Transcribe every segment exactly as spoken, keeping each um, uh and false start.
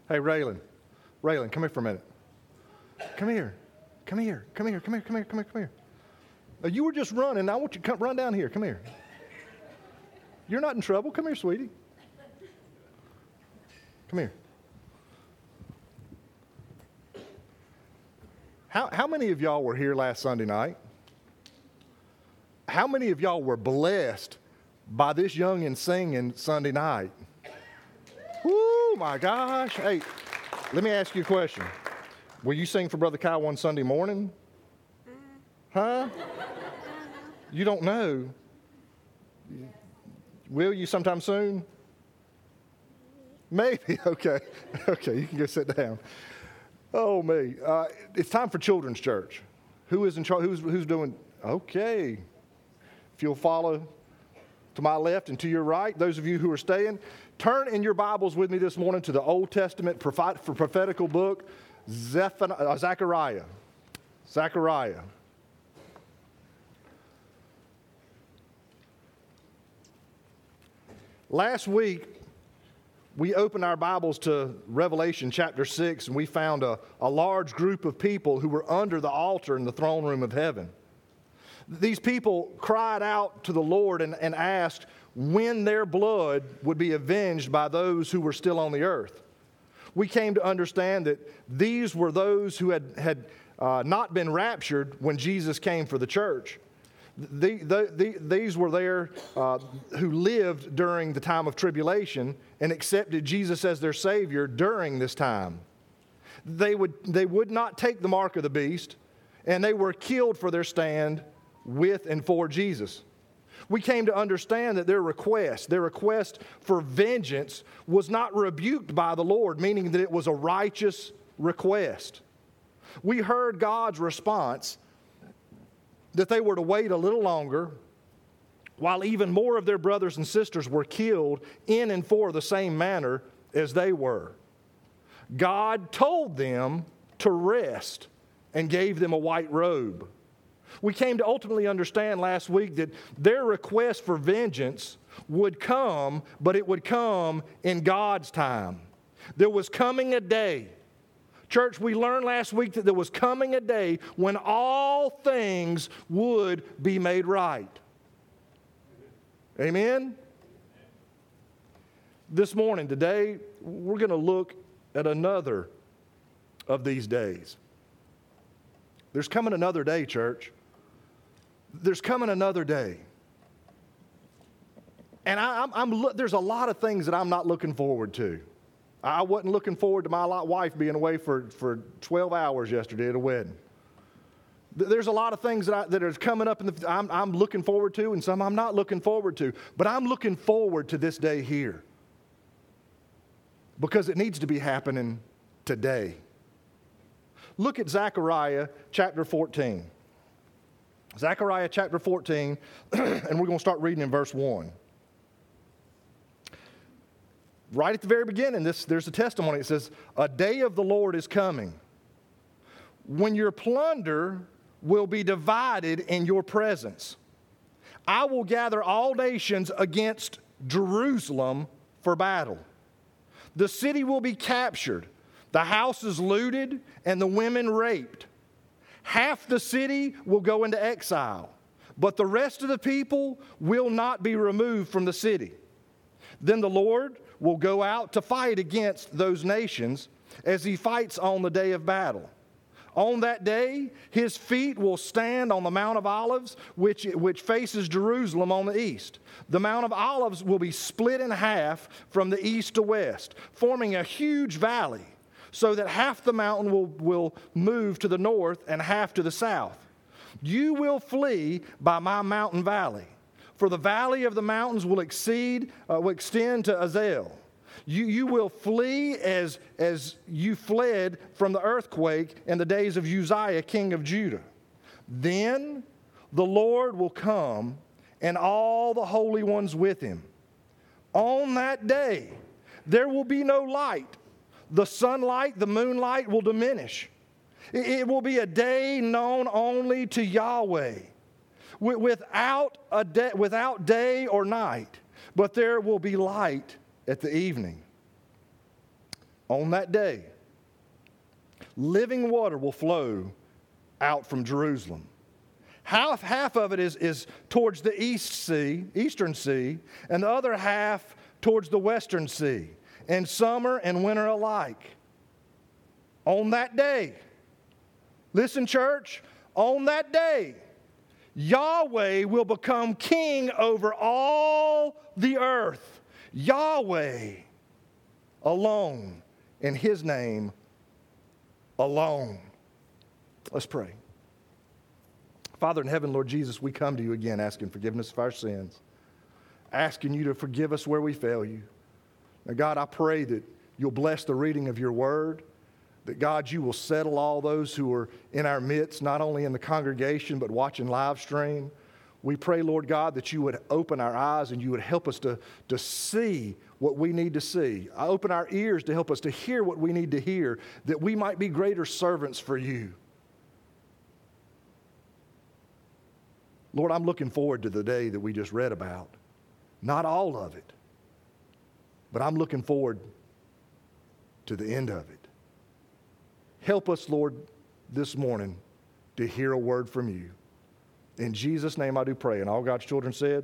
Hey, Raylan. Raylan, come here for a minute. Come here. Come here. Come here. Come here. Come here. Come here. Come here. Uh, you were just running. I want you to come, run down here. Come here. You're not in trouble. Come here, sweetie. Come here. How, how many of y'all were here last Sunday night? How many of y'all were blessed by this youngin' singing Sunday night? Woo, my gosh. Hey, let me ask you a question. Will you sing for Brother Kyle one Sunday morning? Huh? You don't know. Will you sometime soon? Maybe. Okay. Okay, you can go sit down. Oh, me. Uh, it's time for Children's Church. Who is in charge? Who's, who's doing? Okay. If you'll follow to my left and to your right, those of you who are staying, turn in your Bibles with me this morning to the Old Testament prophet, for prophetical book, Zephaniah, uh, Zechariah. Zechariah. Last week, we opened our Bibles to Revelation chapter six, and we found a, a large group of people who were under the altar in the throne room of heaven. These people cried out to the Lord and, and asked when their blood would be avenged by those who were still on the earth. We came to understand that these were those who had, had uh, not been raptured when Jesus came for the church. The, the, the, these were there uh, who lived during the time of tribulation and accepted Jesus as their Savior during this time. They would, they would not take the mark of the beast, and they were killed for their stand with and for Jesus. We came to understand that their request, their request for vengeance was not rebuked by the Lord, meaning that it was a righteous request. We heard God's response that they were to wait a little longer while even more of their brothers and sisters were killed in and for the same manner as they were. God told them to rest and gave them a white robe. We came to ultimately understand last week that their request for vengeance would come, but it would come in God's time. There was coming a day. Church, we learned last week that there was coming a day when all things would be made right. Amen? This morning, today, we're going to look at another of these days. There's coming another day, church. There's coming another day. And I, I'm, I'm, there's a lot of things that I'm not looking forward to. I wasn't looking forward to my wife being away for, for twelve hours yesterday at a wedding. There's a lot of things that, I, that are coming up in the, I'm, I'm looking forward to, and some I'm not looking forward to. But I'm looking forward to this day here because it needs to be happening today. Look at Zechariah chapter fourteen. Zechariah chapter fourteen, and we're going to start reading in verse one. Right at the very beginning, this, there's a testimony. It says, "A day of the Lord is coming, when your plunder will be divided in your presence. I will gather all nations against Jerusalem for battle. The city will be captured, the houses looted, and the women raped. Half the city will go into exile, but the rest of the people will not be removed from the city. Then the Lord will go out to fight against those nations as he fights on the day of battle. On that day, his feet will stand on the Mount of Olives, which, which faces Jerusalem on the east. The Mount of Olives will be split in half from the east to west, forming a huge valley, so that half the mountain will, will move to the north and half to the south. You will flee by my mountain valley, for the valley of the mountains will exceed, uh, will extend to Azel. You, you will flee as, as you fled from the earthquake in the days of Uzziah, king of Judah. Then the Lord will come, and all the holy ones with him. On that day, there will be no light. The sunlight, the moonlight will diminish. It, it will be a day known only to Yahweh, without a day, without day or night, but there will be light at the evening." On that day, living water will flow out from Jerusalem. Half, half of it is, is towards the east sea, eastern sea, and the other half towards the western sea, in summer and winter alike. On that day, listen, church, on that day, Yahweh will become king over all the earth. Yahweh alone, in His name alone. Let's pray. Father in heaven, Lord Jesus, we come to you again asking forgiveness of our sins, asking you to forgive us where we fail you. Now, God, I pray that you'll bless the reading of your word, that, God, you will settle all those who are in our midst, not only in the congregation, but watching live stream. We pray, Lord God, that you would open our eyes and you would help us to, to see what we need to see. Open our ears to help us to hear what we need to hear, that we might be greater servants for you. Lord, I'm looking forward to the day that we just read about. Not all of it, but I'm looking forward to the end of it. Help us, Lord, this morning to hear a word from you. In Jesus' name I do pray. And all God's children said,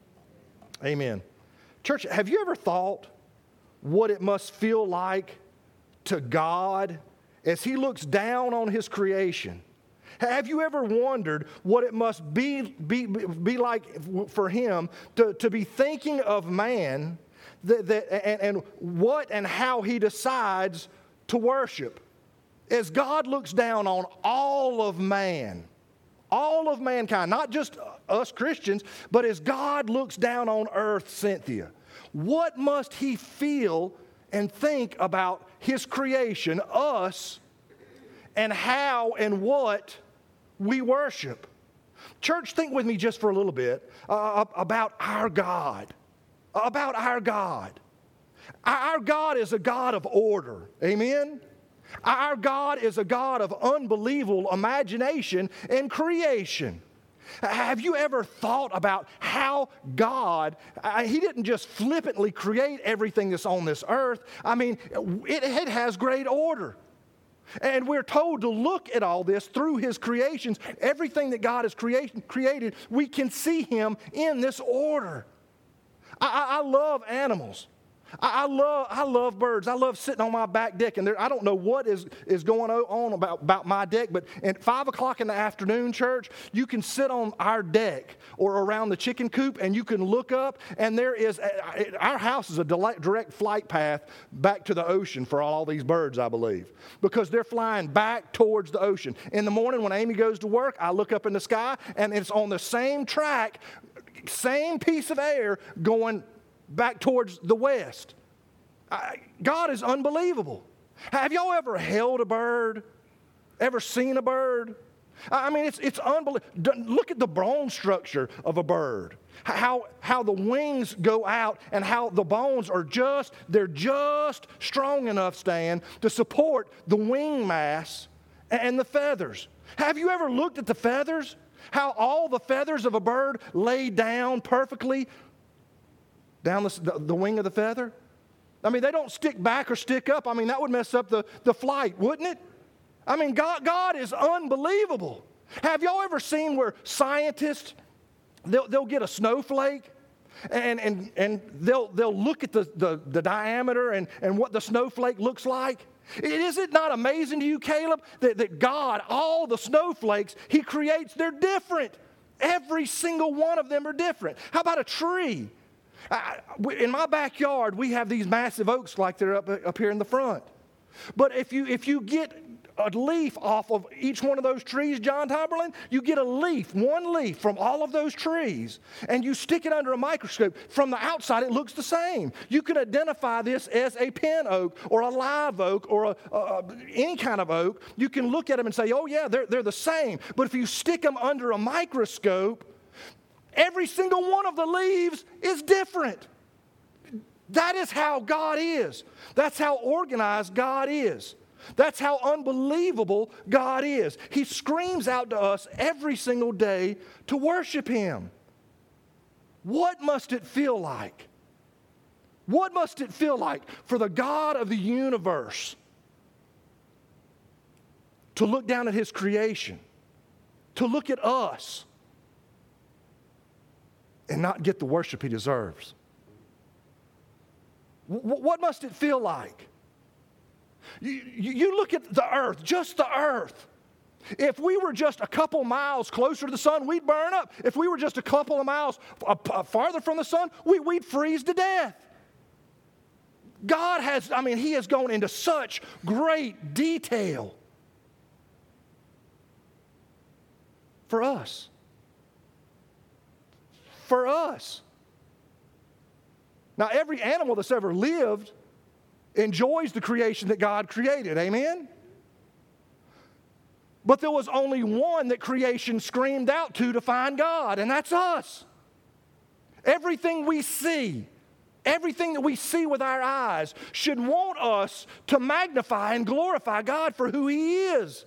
amen. Church, have you ever thought what it must feel like to God as He looks down on His creation? Have you ever wondered what it must be, be, be like for Him to, to be thinking of man that, that, and, and what and how He decides to worship? As God looks down on all of man, all of mankind, not just us Christians, but as God looks down on earth, Cynthia, what must He feel and think about His creation, us, and how and what we worship? Church, think with me just for a little bit uh, about our God. About our God. Our God is a God of order. Amen? Our God is a God of unbelievable imagination and creation. Have you ever thought about how God, uh, He didn't just flippantly create everything that's on this earth. I mean, it, it has great order. And we're told to look at all this through His creations. Everything that God has create, created, we can see Him in this order. I, I, I love animals. I, I love I love birds. I love sitting on my back deck, and there, I don't know what is, is going on about, about my deck, but at five o'clock in the afternoon, church, you can sit on our deck or around the chicken coop, and you can look up, and there is, a, our house is a direct flight path back to the ocean for all these birds, I believe, because they're flying back towards the ocean. In the morning when Amy goes to work, I look up in the sky, and it's on the same track, same piece of air going back towards the west. I, God is unbelievable. Have y'all ever held a bird? Ever seen a bird? I mean, it's it's unbelievable. Look at the bone structure of a bird. How how the wings go out and how the bones are just, they're just strong enough, Stan, to support the wing mass and the feathers. Have you ever looked at the feathers? How all the feathers of a bird lay down perfectly down the, the, the wing of the feather? I mean, they don't stick back or stick up. I mean, that would mess up the, the flight, wouldn't it? I mean, God, God is unbelievable. Have y'all ever seen where scientists, they'll, they'll get a snowflake and, and, and they'll, they'll look at the, the, the diameter and, and what the snowflake looks like? Is it not amazing to you, Caleb, that, that God, all the snowflakes He creates, they're different. Every single one of them are different. How about a tree? I, in my backyard, we have these massive oaks like they're up, up here in the front. But if you if you get a leaf off of each one of those trees, John Tomberlin, you get a leaf, one leaf from all of those trees, and you stick it under a microscope. From the outside, it looks the same. You can identify this as a pin oak or a live oak or a, a, any kind of oak. You can look at them and say, oh, yeah, they're, they're the same. But if you stick them under a microscope, every single one of the leaves is different. That is how God is. That's how organized God is. That's how unbelievable God is. He screams out to us every single day to worship Him. What must it feel like What must it feel like for the God of the universe to look down at his creation, to look at us, and not get the worship he deserves? W- what must it feel like? You, you look at the earth, just the earth. If we were just a couple miles closer to the sun, we'd burn up. If we were just a couple of miles farther from the sun, we, we'd freeze to death. God has, I mean, he has gone into such great detail for us. For us. Now, every animal that's ever lived enjoys the creation that God created. Amen? But there was only one that creation screamed out to to find God, and that's us. Everything we see, everything that we see with our eyes should want us to magnify and glorify God for who he is.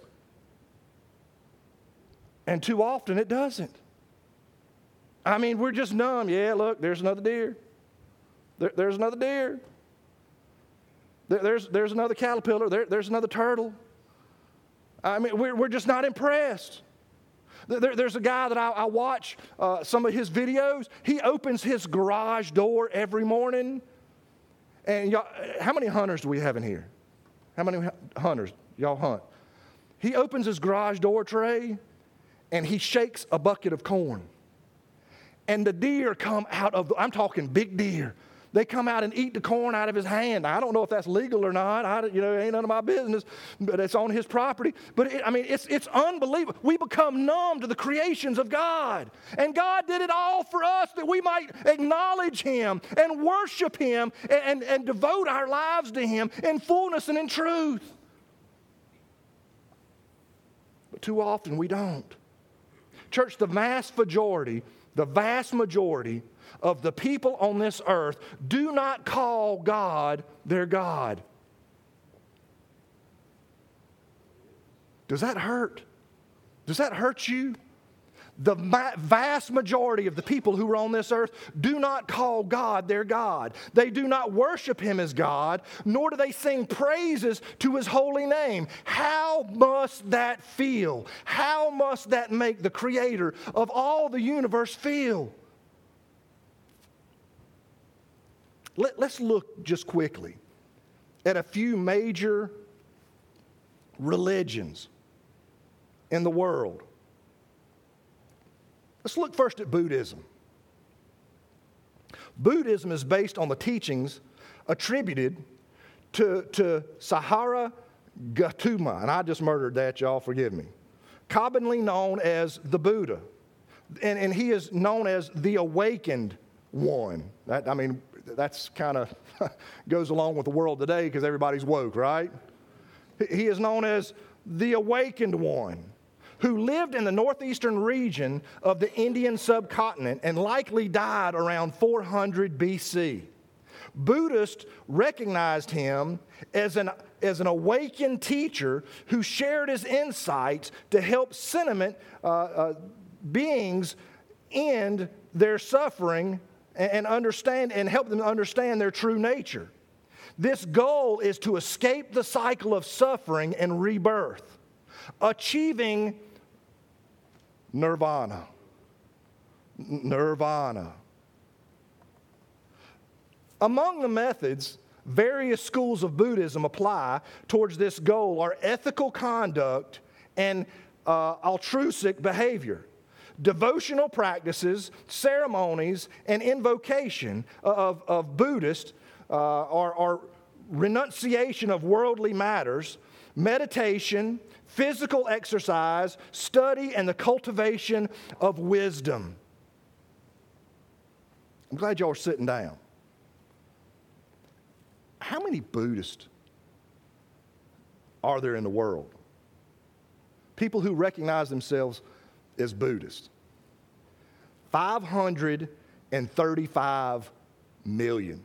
And too often it doesn't. I mean, we're just numb. Yeah, look, there's another deer. There, there's another deer. There, there's, there's another caterpillar. There, there's another turtle. I mean, we're, we're just not impressed. There, there's a guy that I, I watch uh, some of his videos. He opens his garage door every morning. And y'all, how many hunters do we have in here? How many hunters? Y'all hunt. He opens his garage door tray, and he shakes a bucket of corn. And the deer come out of, the, I'm talking big deer. They come out and eat the corn out of his hand. I don't know if that's legal or not. I, you know, it ain't none of my business, but it's on his property. But, it, I mean, it's, it's unbelievable. We become numb to the creations of God. And God did it all for us that we might acknowledge him and worship him and, and, and devote our lives to him in fullness and in truth. But too often we don't. Church, the vast majority, the vast majority of the people on this earth do not call God their God. Does that hurt? Does that hurt you? The vast majority of the people who are on this earth do not call God their God. They do not worship him as God, nor do they sing praises to his holy name. How must that feel? How must that make the creator of all the universe feel? Let, let's look just quickly at a few major religions in the world. Let's look first at Buddhism. Buddhism is based on the teachings attributed to, to Sahara Gautama, and I just murdered that, y'all forgive me, commonly known as the Buddha. And, and he is known as the awakened one. That, I mean, that's kind of goes along with the world today because everybody's woke, right? He is known as the awakened one, who lived in the northeastern region of the Indian subcontinent and likely died around four hundred B C. Buddhists recognized him as an, as an awakened teacher who shared his insights to help sentient uh, uh, beings end their suffering and understand and help them understand their true nature. This goal is to escape the cycle of suffering and rebirth, achieving nirvana. Nirvana. Among the methods various schools of Buddhism apply towards this goal are ethical conduct and uh, altruistic behavior. Devotional practices, ceremonies, and invocation of, of Buddhists uh, are, are renunciation of worldly matters, meditation, physical exercise, study, and the cultivation of wisdom. I'm glad y'all are sitting down. How many Buddhists are there in the world? People who recognize themselves as Buddhist. five hundred thirty-five million.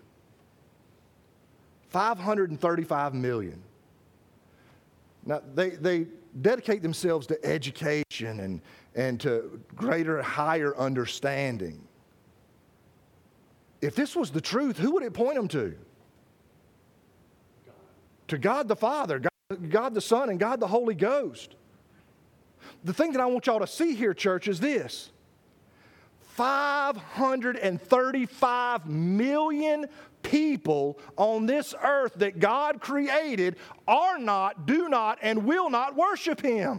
five hundred thirty-five million. Now, they, they dedicate themselves to education and, and to greater, higher understanding. if this was the truth, who would it point them to? God. To God the Father, God, God the Son, and God the Holy Ghost. The thing that I want y'all to see here, church, is this. five hundred thirty-five million people on this earth that God created are not, do not, and will not worship Him.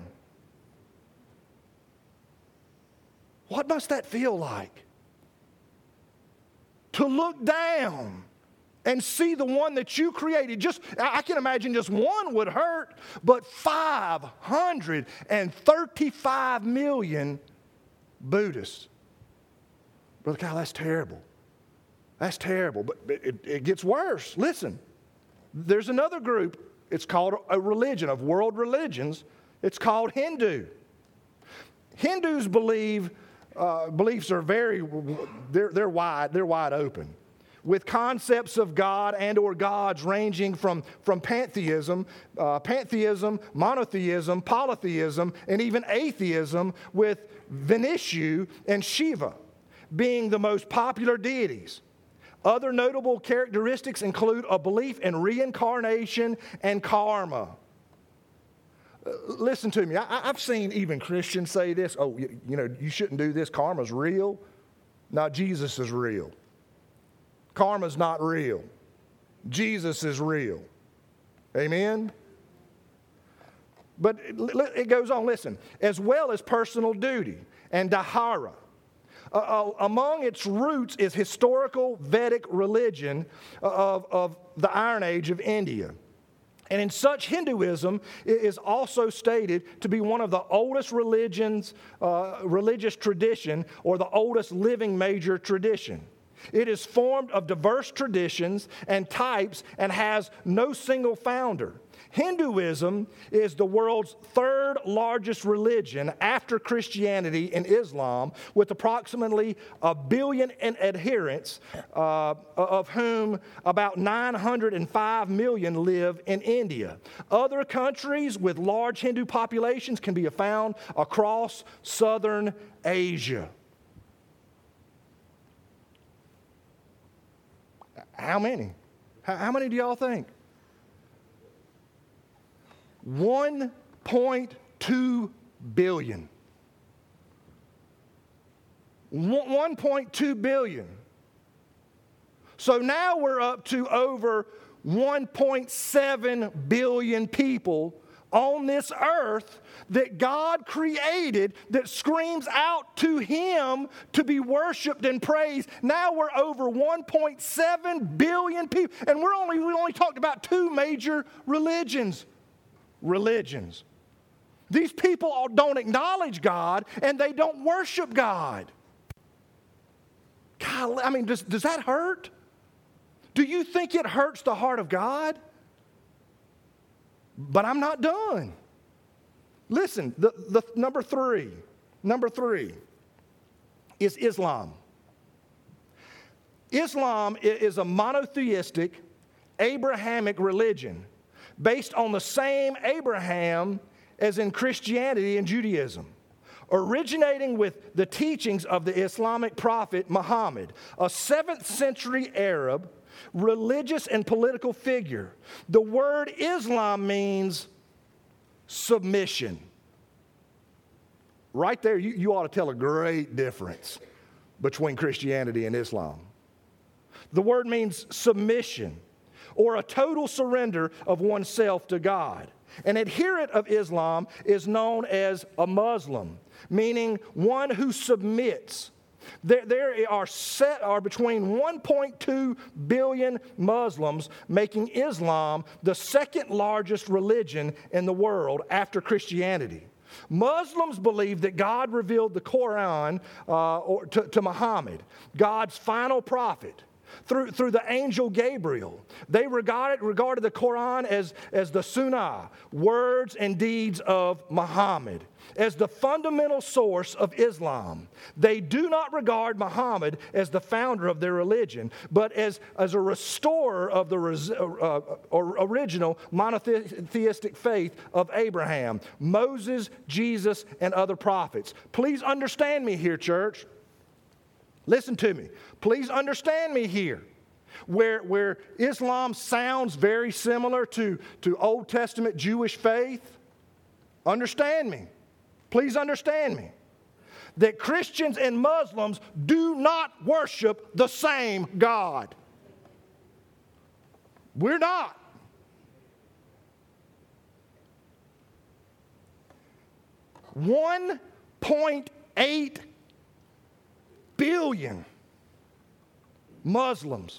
What must that feel like? To look down and see the one that you created. Just, I can imagine just one would hurt, but five hundred thirty-five million Buddhists. Brother Kyle, that's terrible. That's terrible, but it, it gets worse. Listen, there's another group. It's called a religion, of world religions. It's called Hindu. Hindus believe, uh, beliefs are very, they're, they're wide, they're wide open, with concepts of God and or gods ranging from, from pantheism, uh, pantheism, monotheism, polytheism, and even atheism, with Vishnu and Shiva being the most popular deities. Other notable characteristics include a belief in reincarnation and karma. Uh, listen to me. I, I've seen even Christians say this. Oh, you, you know, you shouldn't do this. Karma's real. No, Jesus is real. Karma's not real. Jesus is real. Amen? But it, it goes on, listen. As well as personal duty and dharma. Uh, among its roots is historical Vedic religion of, of the Iron Age of India. And in such, Hinduism is also stated to be one of the oldest religions, uh, religious tradition, or the oldest living major tradition. It is formed of diverse traditions and types and has no single founder. Hinduism is the world's third largest religion after Christianity and Islam, with approximately a billion adherents, uh, of whom about nine hundred five million live in India. Other countries with large Hindu populations can be found across southern Asia. How many? How many do y'all think? one point two billion. one point two billion. So now we're up to over one point seven billion people on this earth that God created, that screams out to Him to be worshiped and praised. Now we're over one point seven billion people, and we're only we only talked about two major religions. Religions. These people don't acknowledge God, and they don't worship God. God, I mean, does, does that hurt? Do you think it hurts the heart of God? But I'm not done. Listen, the, the number three, number three is Islam. Islam is a monotheistic, Abrahamic religion based on the same Abraham as in Christianity and Judaism, originating with the teachings of the Islamic prophet Muhammad, a seventh century Arab religious and political figure. The word Islam means submission. Right there, you, you ought to tell a great difference between Christianity and Islam. The word means submission, or a total surrender of oneself to God. An adherent of Islam is known as a Muslim, meaning one who submits. There, there are, set, are between one point two billion Muslims, making Islam the second largest religion in the world after Christianity. Muslims believe that God revealed the Quran uh, or to, to Muhammad, God's final prophet, through, through the angel Gabriel. They regarded, regarded the Quran as, as the Sunnah, words and deeds of Muhammad, as the fundamental source of Islam. They do not regard Muhammad as the founder of their religion, but as, as a restorer of the res, uh, uh, original monotheistic faith of Abraham, Moses, Jesus, and other prophets. Please understand me here, church. Listen to me. Please understand me here. Where, where Islam sounds very similar to, to Old Testament Jewish faith, understand me. Please understand me. That Christians and Muslims do not worship the same God. We're not. one point eight billion Muslims.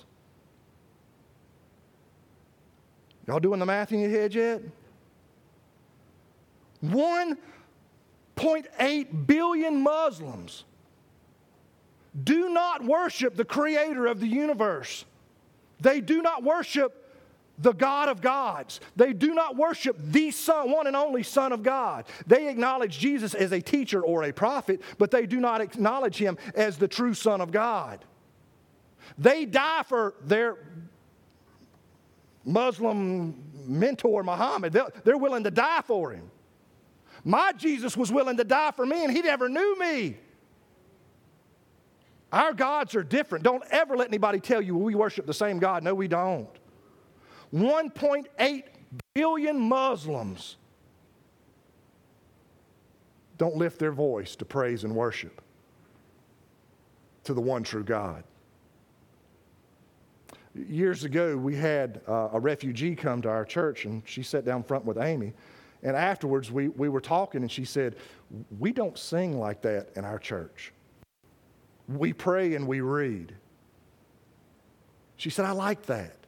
Y'all doing the math in your head yet? one point eight billion Muslims do not worship the creator of the universe. They do not worship the God of gods. They do not worship the Son, one and only Son of God. They acknowledge Jesus as a teacher or a prophet, but they do not acknowledge him as the true Son of God. They die for their Muslim mentor, Muhammad. They're, they're willing to die for him. My Jesus was willing to die for me, and he never knew me. Our gods are different. Don't ever let anybody tell you we worship the same God. No, we don't. one point eight billion Muslims don't lift their voice to praise and worship to the one true God. Years ago, we had uh, a refugee come to our church, and she sat down front with Amy. And afterwards, we, we were talking, and she said, we don't sing like that in our church. We pray and we read. She said, I like that.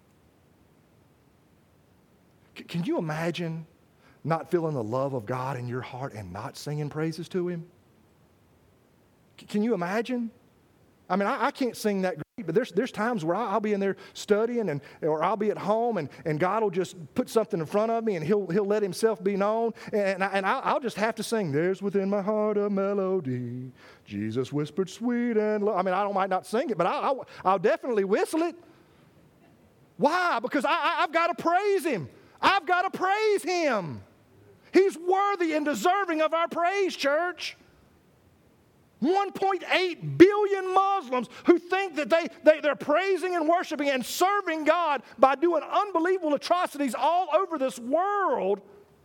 C- can you imagine not feeling the love of God in your heart and not singing praises to him? C- can you imagine? I mean, I, I can't sing that great, but there's, there's times where I'll be in there studying, and or I'll be at home, and, and God will just put something in front of me, and he'll, he'll let himself be known, and, I, and I'll, I'll just have to sing, there's within my heart a melody, Jesus whispered sweet and low. I mean, I don't, might not sing it, but I'll, I'll, I'll definitely whistle it. Why? Because I, I, I've got to praise him. I've got to praise him. He's worthy and deserving of our praise, church. one point eight billion Muslims who think that they, they, they're praising and worshiping and serving God by doing unbelievable atrocities all over this world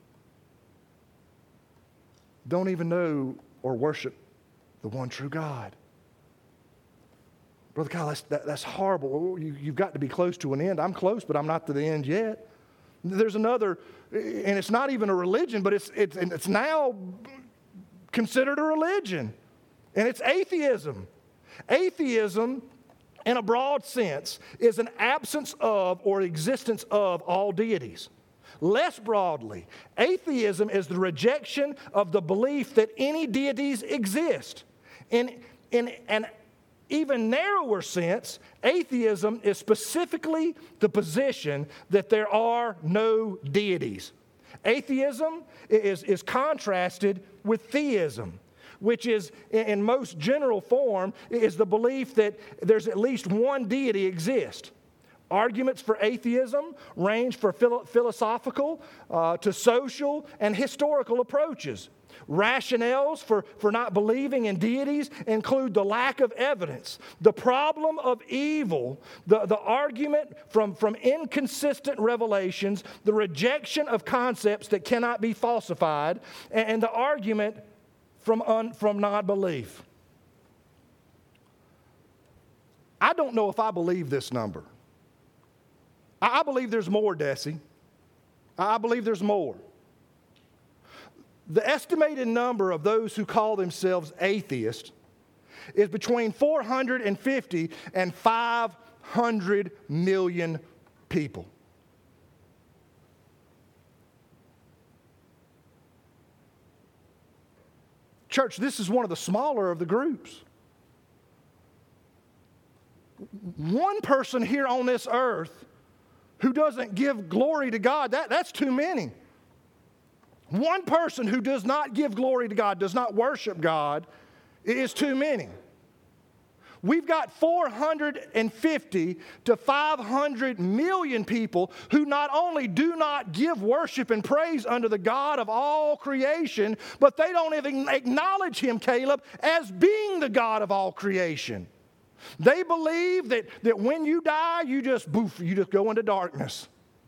don't even know or worship the one true God. Brother Kyle, that's, that, that's horrible. You, you've got to be close to an end. I'm close, but I'm not to the end yet. There's another, and it's not even a religion, but it's, it's, it's now considered a religion. And it's atheism. Atheism, in a broad sense, is an absence of or existence of all deities. Less broadly, atheism is the rejection of the belief that any deities exist. In, in an even narrower sense, atheism is specifically the position that there are no deities. Atheism is, is contrasted with theism, which is, in most general form, is the belief that there's at least one deity exists. Arguments for atheism range from philo- philosophical uh, to social and historical approaches. Rationales for, for not believing in deities include the lack of evidence, the problem of evil, the, the argument from, from inconsistent revelations, the rejection of concepts that cannot be falsified, and, and the argument From, un, from non-belief. I don't know if I believe this number. I, I believe there's more, Desi. I, I believe there's more. The estimated number of those who call themselves atheists is between four hundred fifty and five hundred million people. Church, this is one of the smaller of the groups. One person here on this earth who doesn't give glory to God, that, that's too many. One person who does not give glory to God, does not worship God, is too many. We've got four hundred fifty to five hundred million people who not only do not give worship and praise unto the God of all creation, but they don't even acknowledge Him, Caleb, as being the God of all creation. They believe that, that when you die, you just boof, you just go into darkness.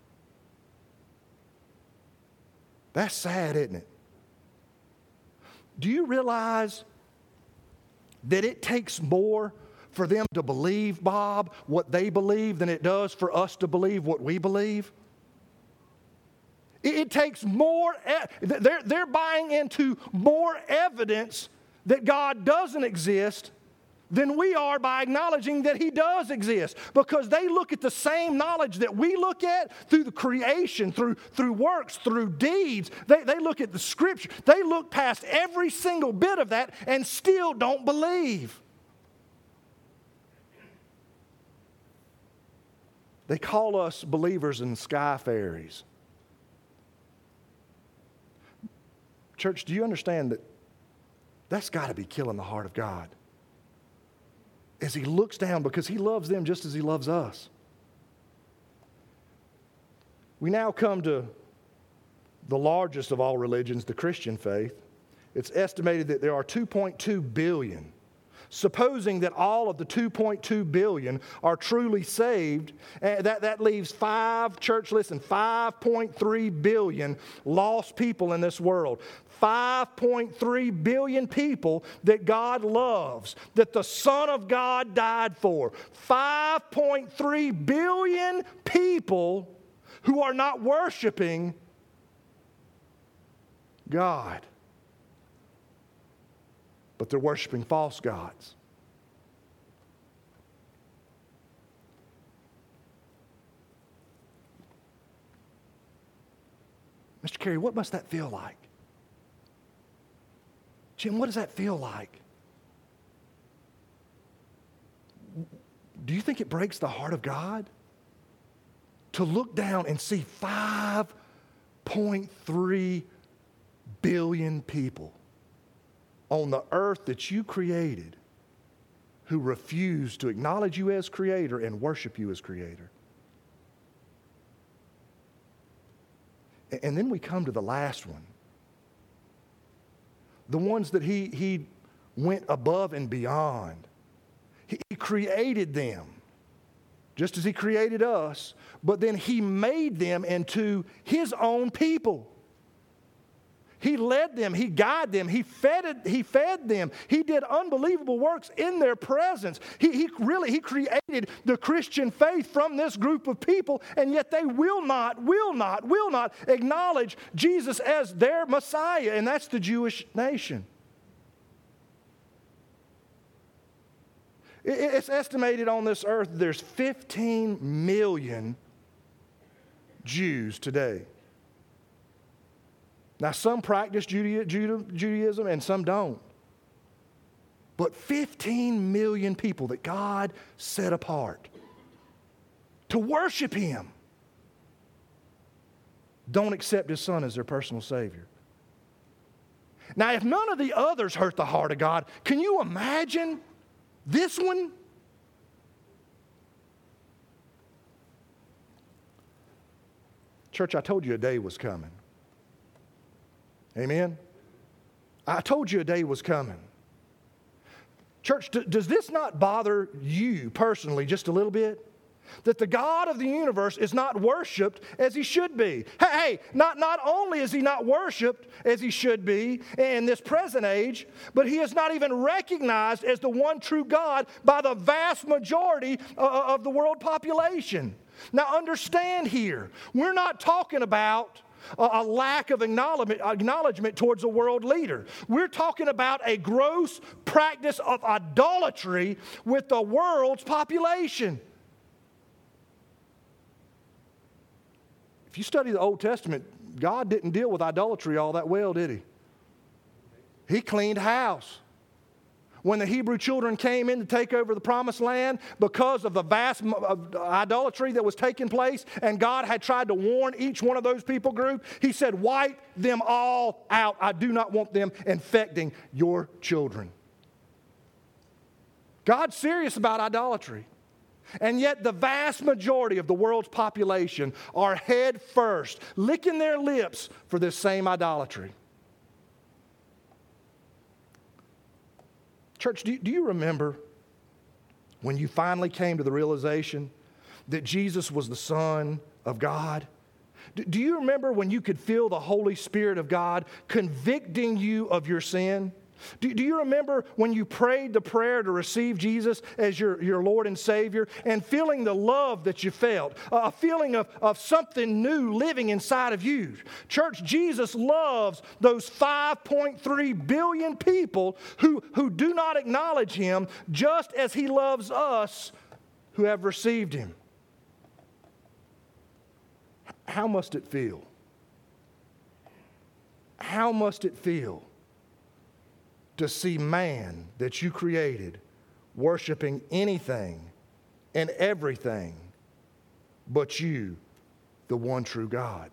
That's sad, isn't it? Do you realize that it takes more for them to believe, Bob, what they believe than it does for us to believe what we believe? It, it takes more, they're, they're buying into more evidence that God doesn't exist than we are by acknowledging that He does exist. Because they look at the same knowledge that we look at through the creation, through, through works, through deeds. They, they look at the Scripture. They look past every single bit of that and still don't believe. They call us believers in sky fairies. Church, do you understand that that's got to be killing the heart of God? As He looks down, because He loves them just as He loves us. We now come to the largest of all religions, the Christian faith. It's estimated that there are two point two billion. Supposing that all of the two point two billion are truly saved, uh, that, that leaves five, church listen, five point three billion lost people in this world. five point three billion people that God loves, that the Son of God died for. five point three billion people who are not worshiping God, but they're worshiping false gods. Mister Carey, what must that feel like? Jim, what does that feel like? Do you think it breaks the heart of God to look down and see five point three billion people on the earth that you created who refuse to acknowledge you as Creator and worship you as Creator? And then we come to the last one. The ones that he, he went above and beyond. He, he created them just as He created us, but then He made them into His own people. He led them, He guided them, He fed, he fed them. He did unbelievable works in their presence. He, he really, He created the Christian faith from this group of people, and yet they will not, will not, will not acknowledge Jesus as their Messiah, and that's the Jewish nation. It, it's estimated on this earth there's fifteen million Jews today. Now, some practice Judaism and some don't. But fifteen million people that God set apart to worship Him don't accept His Son as their personal Savior. Now, if none of the others hurt the heart of God, can you imagine this one? Church, I told you a day was coming. Amen? I told you a day was coming. Church, d- does this not bother you personally just a little bit? That the God of the universe is not worshiped as He should be. Hey, hey, not, not only is He not worshiped as He should be in this present age, but He is not even recognized as the one true God by the vast majority uh, of the world population. Now understand here, we're not talking about a lack of acknowledgement, acknowledgement towards a world leader. We're talking about a gross practice of idolatry with the world's population. If you study the Old Testament, God didn't deal with idolatry all that well, did He? He cleaned house. When the Hebrew children came in to take over the promised land because of the vast idolatry that was taking place, and God had tried to warn each one of those people group, He said, wipe them all out. I do not want them infecting your children. God's serious about idolatry. And yet the vast majority of the world's population are head first, licking their lips for this same idolatry. Church, do you, do you remember when you finally came to the realization that Jesus was the Son of God? Do, do you remember when you could feel the Holy Spirit of God convicting you of your sin? Do, do you remember when you prayed the prayer to receive Jesus as your, your Lord and Savior and feeling the love that you felt, a feeling of, of something new living inside of you? Church, Jesus loves those five point three billion people who, who do not acknowledge Him, just as He loves us who have received Him. How must it feel? How must it feel to see man that you created worshiping anything and everything but you, the one true God?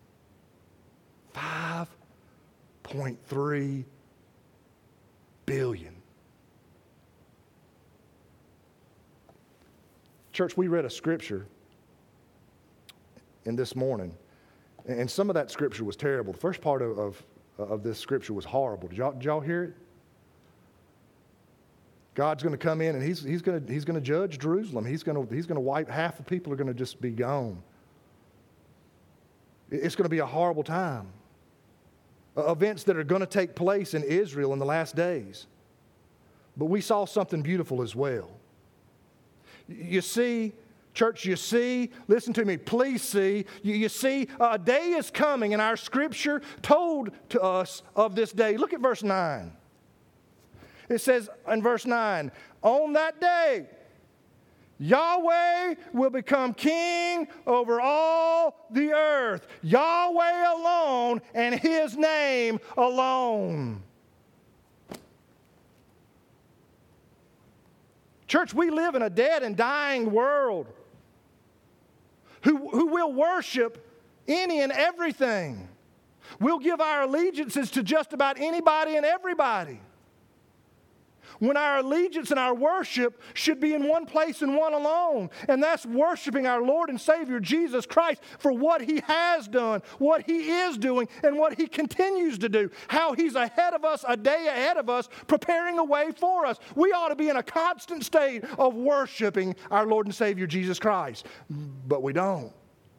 five point three billion. Church, we read a scripture in this morning, and some of that scripture was terrible. The first part of, of, of this scripture was horrible. Did y'all, did y'all hear it? God's going to come in and he's, he's going to, he's going to judge Jerusalem. He's going to, he's going to wipe, half the people are going to just be gone. It's going to be a horrible time. Uh, events that are going to take place in Israel in the last days. But we saw something beautiful as well. You see, church, you see, listen to me, please see, you, you see, a day is coming, and our scripture told to us of this day. Look at verse nine. It says in verse nine, on that day, Yahweh will become king over all the earth. Yahweh alone and His name alone. Church, we live in a dead and dying world who, who will worship any and everything. We'll give our allegiances to just about anybody and everybody, when our allegiance and our worship should be in one place and one alone. And that's worshiping our Lord and Savior Jesus Christ for what He has done, what He is doing, and what He continues to do. How He's ahead of us, a day ahead of us, preparing a way for us. We ought to be in a constant state of worshiping our Lord and Savior Jesus Christ. But we don't.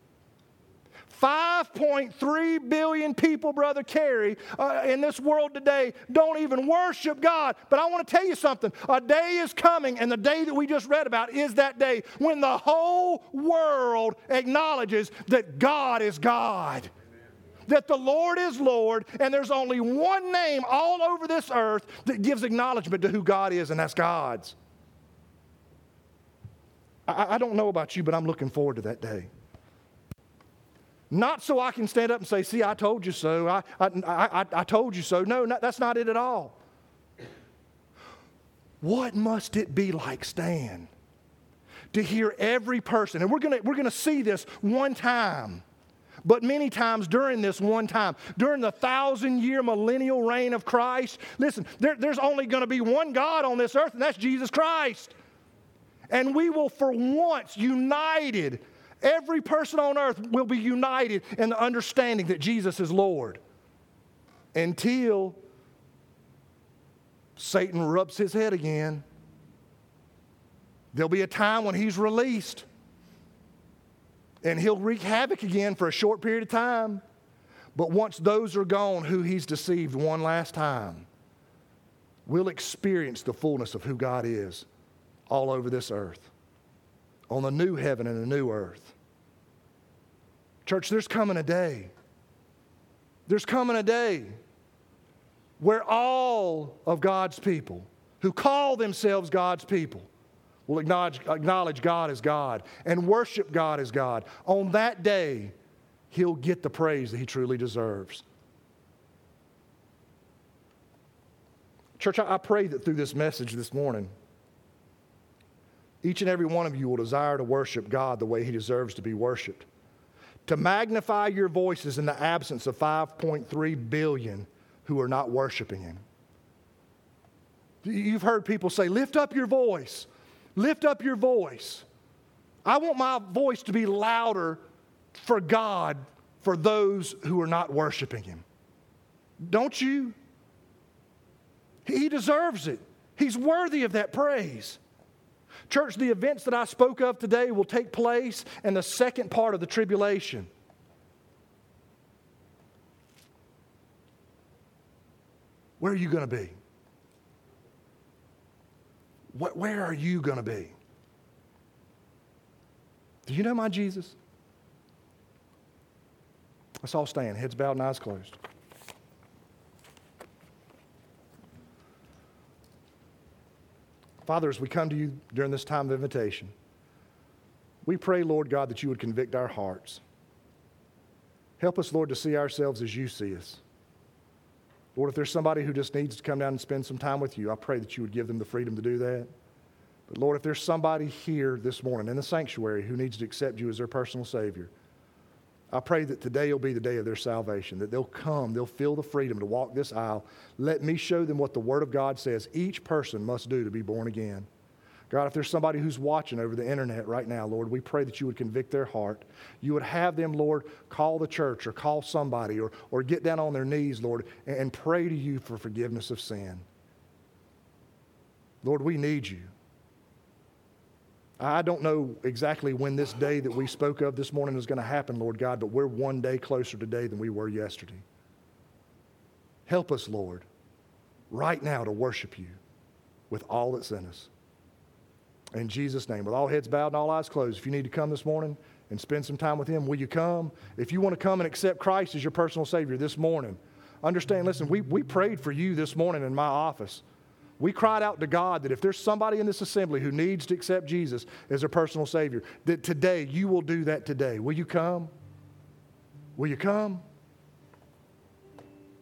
five point three billion people, Brother Kerry, uh, in this world today don't even worship God. But I want to tell you something. A day is coming, and the day that we just read about is that day when the whole world acknowledges that God is God. Amen. That the Lord is Lord, and there's only one name all over this earth that gives acknowledgement to who God is, and that's God's. I, I don't know about you, but I'm looking forward to that day. Not so I can stand up and say, see, I told you so. I, I, I, I told you so. No, not, that's not it at all. What must it be like, Stan, to hear every person, and we're going we're gonna see this one time, but many times during this one time, during the thousand-year millennial reign of Christ, listen, there, there's only going to be one God on this earth, and that's Jesus Christ. And we will for once united. Every person on earth will be united in the understanding that Jesus is Lord, until Satan rubs his head again. There'll be a time when he's released, and he'll wreak havoc again for a short period of time. But once those are gone who he's deceived one last time, we'll experience the fullness of who God is all over this earth, on the new heaven and the new earth. Church, there's coming a day. There's coming a day where all of God's people who call themselves God's people will acknowledge, acknowledge God as God and worship God as God. On that day, He'll get the praise that He truly deserves. Church, I pray that through this message this morning, each and every one of you will desire to worship God the way He deserves to be worshiped. To magnify your voices in the absence of five point three billion who are not worshiping Him. You've heard people say, lift up your voice. Lift up your voice. I want my voice to be louder for God, for those who are not worshiping Him. Don't you? He deserves it. He's worthy of that praise. Church, the events that I spoke of today will take place in the second part of the tribulation. Where are you going to be? Where are you going to be? Do you know my Jesus? Let's all stand, heads bowed and eyes closed. Father, as we come to you during this time of invitation, we pray, Lord God, that you would convict our hearts. Help us, Lord, to see ourselves as you see us. Lord, if there's somebody who just needs to come down and spend some time with you, I pray that you would give them the freedom to do that. But Lord, if there's somebody here this morning in the sanctuary who needs to accept you as their personal Savior, I pray that today will be the day of their salvation, that they'll come, they'll feel the freedom to walk this aisle. Let me show them what the Word of God says each person must do to be born again. God, if there's somebody who's watching over the internet right now, Lord, we pray that you would convict their heart. You would have them, Lord, call the church or call somebody or, or get down on their knees, Lord, and, and pray to you for forgiveness of sin. Lord, we need you. I don't know exactly when this day that we spoke of this morning is going to happen, Lord God, but we're one day closer today than we were yesterday. Help us, Lord, right now to worship you with all that's in us. In Jesus' name, with all heads bowed and all eyes closed, if you need to come this morning and spend some time with Him, will you come? If you want to come and accept Christ as your personal Savior this morning, understand, listen, we, we prayed for you this morning in my office. We cried out to God that if there's somebody in this assembly who needs to accept Jesus as their personal Savior, that today you will do that today. Will you come? Will you come?